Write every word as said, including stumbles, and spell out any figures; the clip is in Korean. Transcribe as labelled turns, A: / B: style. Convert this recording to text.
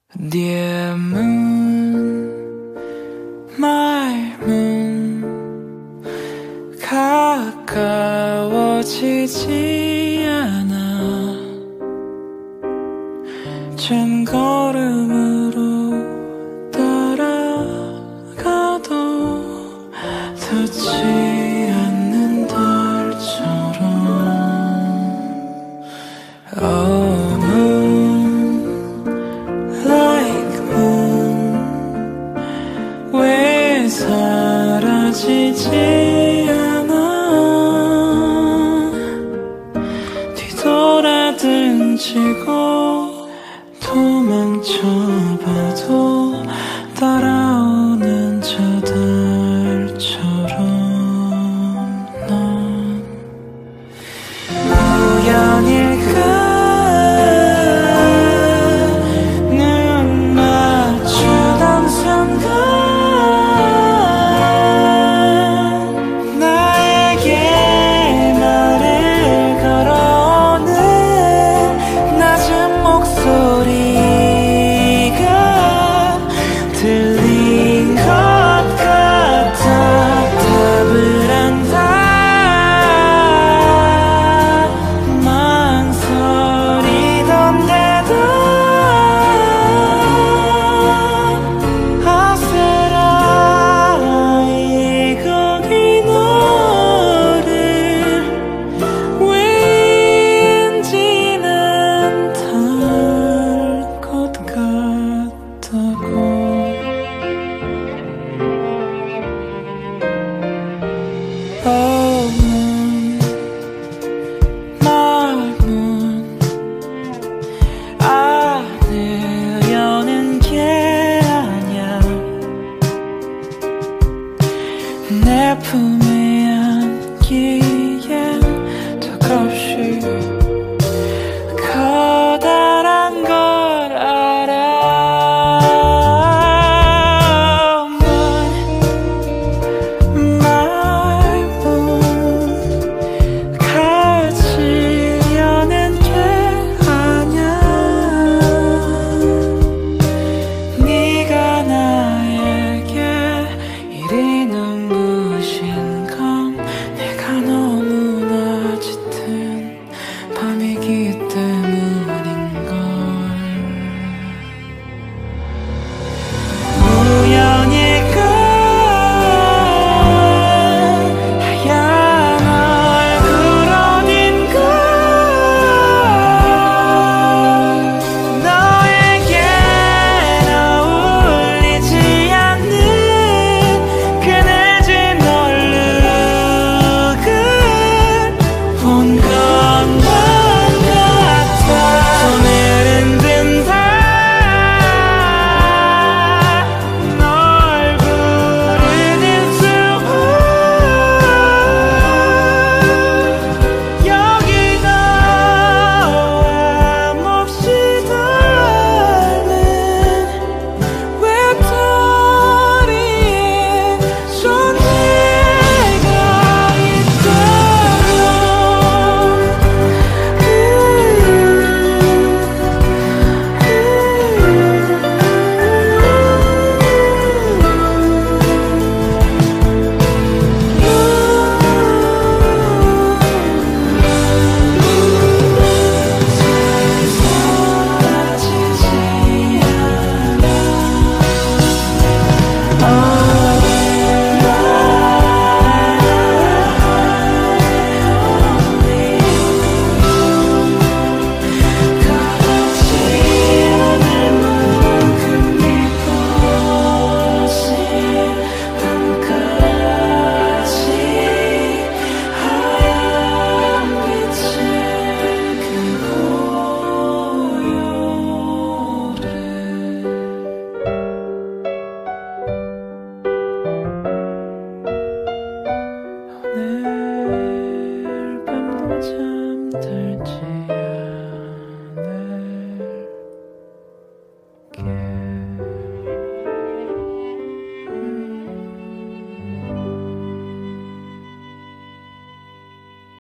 A: Dear moon, my moon, 가까워지지 않아. 쟨 걸음으로 따라가도 닿지 않는 달처럼. Oh moon, like moon, 왜 사라지지 않아. 뒤돌아등지고 도망쳐봐도 따라오는 저 달처럼. 넌 우연일까. 눈 맞추던 순간 나에게 말을 걸어오는 낮은 목소리가 들린 것 같아. 답을 안다. 망설이던데도 아슬아이 거기 너를 왠지는 닿을 것 같다고. Oh moon, my moon, 안으려는 게 아냐. 내 품에 안기엔 턱없이 커다란 걸 알아. Moon, my moon, 가지려는 게 아냐. 네가 나에게 이리 눈부신 건 내가 너무나 짙은 밤이기 때문인걸. 우연일까. 하얀 얼굴 어딘가 너에게 어울리지 않는 그 늦은 얼룩은 본 것만 같아. 손을 흔든다. 널 부르는 수와 여기 너와 몹시 닮은 외톨이의 존재가 오늘 밤도 잠들